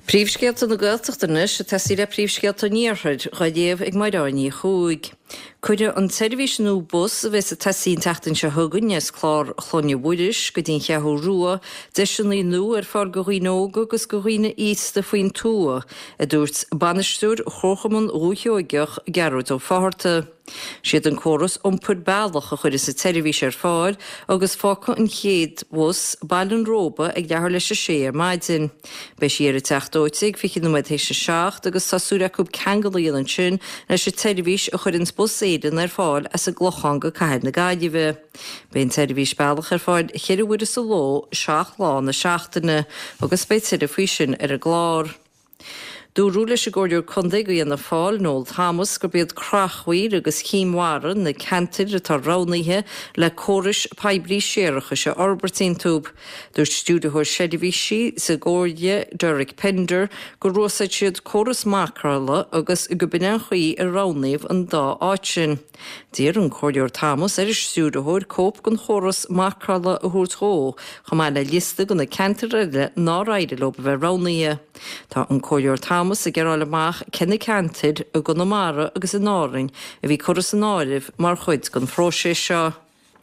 Príomhscéalta na Gaeltachtanas a tasíre príomhscéalta níorthaid chuidéamh ag maidánaí chuaig. Cuidir an televísionú bus a bheits a tasín tachtain se thugann nes chlár chlonne bhuiris go dtín cheathrú rua deisiúnaí nu fáil go rióga agus go riine ísta faoin túa a dúirt banistúr chorchaman rútheoigeach gearúd ó fáharta. Siad an córas iompur bailach a chuir sa televís fáil agus fácha an chéad bus bailin róba ag dhearr leis sé ar maidin. Bei siar a teachtóitig fi nó hééis se seach agus tasúra cúb ceangaíon an sin leis sé televís a chuir ins bus éan ar fáil as a glochan go caiid na gaiideh. Bén televís bailach ar fáil chéirhhuiir sa ló seach lá na seachtainna agus beidir a fuisin ar a glár. Dúrúla se ggóidir condaigh na fáil nóil Thomas go bead crachhuiir agus címharan na cantir atá ránaithe le córis peibrí séirecha se Albertine túb. Dúir stúdathir séidirhísí sa ggóide Derek Pender go rosaid siad córas macrála agus go bine chuí a ránaíomh an dá áitsin. Dír an cóideor Thomas stúdathir cóp gon chóras macrála a thuairtó chu mai le lista go na cantir eile ná raidirló bheith ránaithe. Tá an cóideor Thomas a geráil amach cenne cantir a go namara agus an áring a bhí choras an áirih mar chuid gon fróisé seo.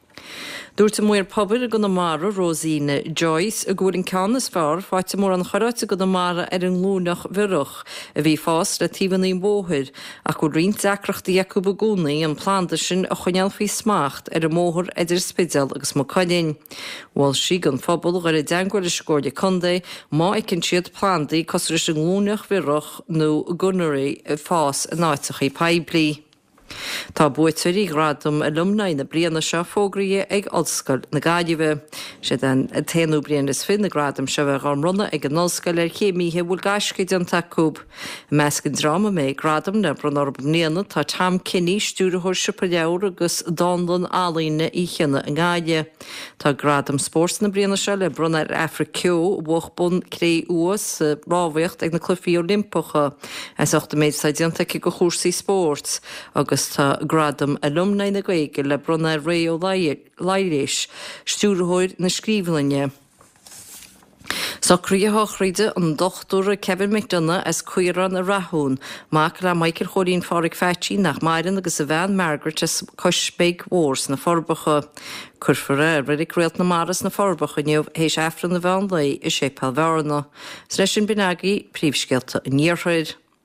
Dúirta muir poblbal a go namara Rosine Joyce a gúrin canas fearr fáite mór an choráte go namara ar an lúnach bhiruch a bhí fás le tíhannaí bóthir a go rint deacrachtaí acu bagúnaí an planta sin a chuineal fao smacht ar a móthir idir spidal agus má coidin. Bhil si an phobal ar a deangail a scóide condé má ag cinn siad plandaí cosris an lúnach bhiruch nó gunnarí fás a náitechaí peblií. Tá buirtaí gradam a lumnaid na bliana seo fógraí ag olscoil na gaiideh. sé den téanú bliana is fin na gradam se bheith an runna ag an olscoil ar chéimíthe bhfuil gaiscaid an taúb. Meascin drama mé gradam na brunarbnéana tá tam cinní stúrathir sipa leabhar agus dálan álíne í chinna an gaiide. Tá gradam spórs na bliana se le brunna ar Africeú bhbun cré uas ráhaocht ag na clufií Olympacha as 8 méid saidianta go chósaí spórt agus tá gradam alumnaí na gaige le brunna réo leiris stúrathir na scríbhlanne. Socríothríide an dochtúra Kevin McDonough as cuiran a rathún, mac ra Michael Chorín fáric feití nach mairan agus a bhean Margaret as cosbeig wars na forbacha. Curfara ridig réalt na maras na forbacha neomh hééis efran na bhean lei i sé palbharna. Sreis sin binagi príomhscéalta in níorthaid.